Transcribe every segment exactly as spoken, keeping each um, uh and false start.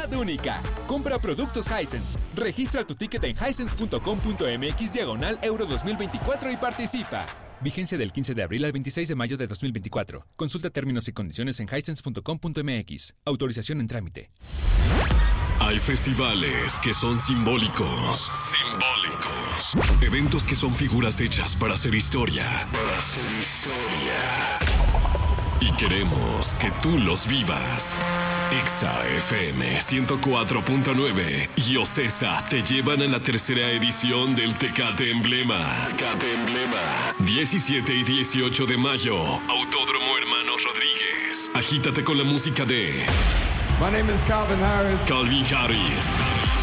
calidad única. Compra productos Hisense. Registra tu ticket en hisense punto com punto mx diagonal Euro dos mil veinticuatro y participa. Vigencia del quince de abril al veintiséis de mayo de dos mil veinticuatro. Consulta términos y condiciones en hisense punto com punto mx. Autorización en trámite. Hay festivales que son simbólicos. Simbólicos. Eventos que son figuras hechas para hacer historia. Para hacer historia. Y queremos que tú los vivas. Exa F M ciento cuatro punto nueve y Ocesa te llevan a la tercera edición del Tecate Emblema. Tecate Emblema. diecisiete y dieciocho de mayo. Autódromo Hermanos Rodríguez. Agítate con la música de... My name is Calvin Harris. Calvin Harris.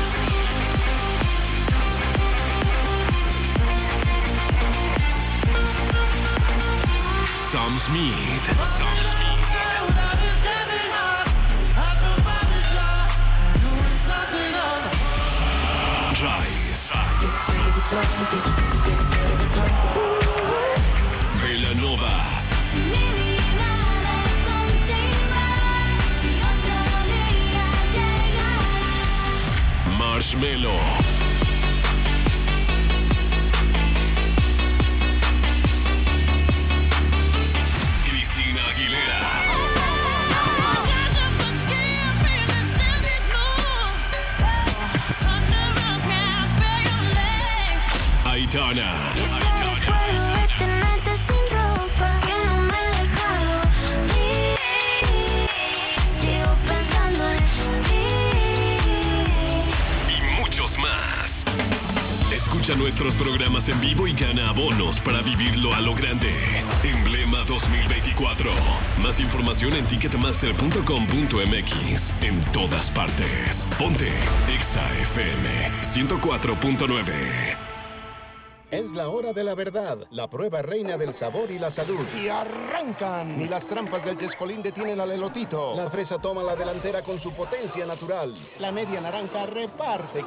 Sam Smith. Sam Smith. Rise. Belanova. Marshmello. Cristina Aguilera. Aitana. Y muchos más. Escucha nuestros programas en vivo y gana abonos para vivirlo a lo grande. Emblema dos mil veinticuatro. Más información en ticketmaster punto com punto mx. En todas partes. Ponte Exa F M ciento cuatro punto nueve. Es la hora de la verdad, la prueba reina del sabor y la salud. Y arrancan. Ni las trampas del Chescolín detienen al elotito. La fresa toma la delantera con su potencia natural. La media naranja reparte